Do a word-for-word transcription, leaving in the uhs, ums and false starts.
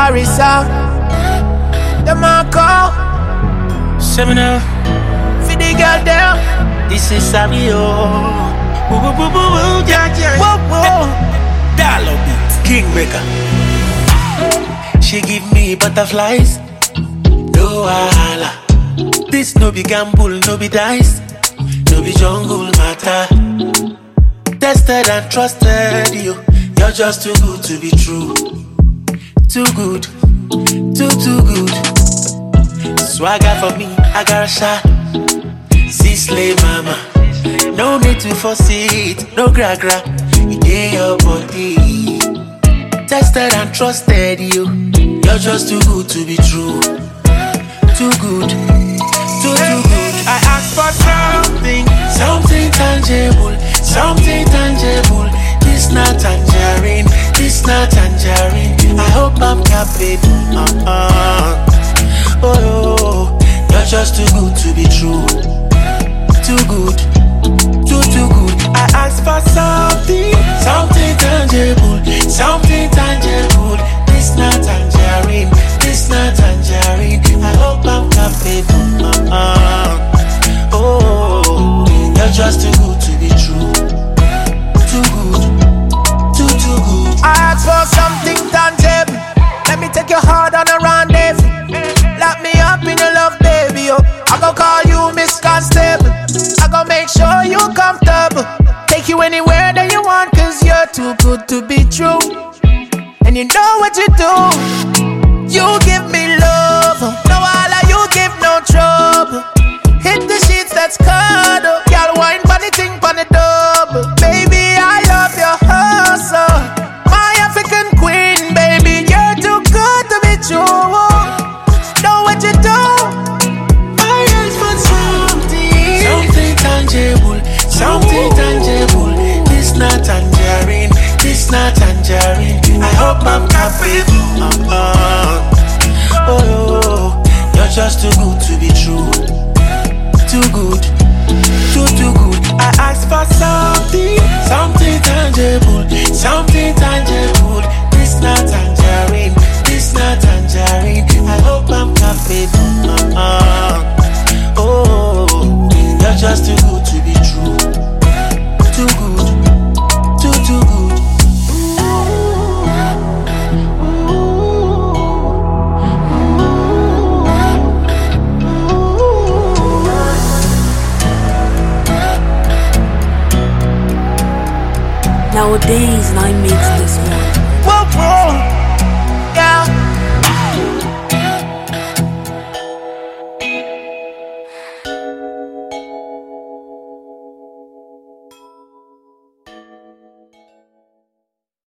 Paris out. The Marco. Seminar. For the girl there. This is Savio. Woo woo woo woo woo. Yeah yeah. Whoa whoa. Dollar beat. Kingmaker. She give me butterflies. No wahala. This no be gamble, no be dice. No be jungle matter. Tested and trusted you. You're just too good to be true. Too good. Too, too good. Swagger for me, I got a shot. See slay mama. No need to force it. No gra gra. You get your body. Tested and trusted you. You're just too good to be true. Too good. Too, too good. I asked for something. Something tangible. Something tangible. This not tangerine. This not tangerine. I hope I'm capable. Uh-uh. Oh, you're just too good to be true. Too good. Too, too good. I asked for something. Something tangible. Something tangible. This not tangerine. This not tangerine. I hope I'm capable. Uh-uh. Oh, you're just too good to be true. Too good. Too, too good. I asked for something tangible. Let me take your heart on a rendezvous. Lock me up in your love, baby. Oh, I gon' call you Miss Constable. I gon' make sure you comfortable. Take you anywhere that you want, cause you're too good to be true. And you know what you do. You give me love. No wahala, you give no trouble. Hit the sheets, that's cuddle. Y'all wine funny thing for the double. Baby, I love your hustle. My African queen, baby, you're too good to be true. Know what you do. I asked for something. Something tangible. Something tangible. This not tangerine. This not tangerine. I hope I'm capable. Uh-uh. Oh, you're just too good to be true. Too good. Too, too good. I asked for something. Something tangible. Something tangible. This not tangerine. This not tangerine. I hope I'm capable. Uh-uh. Oh, you're just too good to be true. Too good. Too, too good. Nowadays, I mix this one. Whoa, whoa.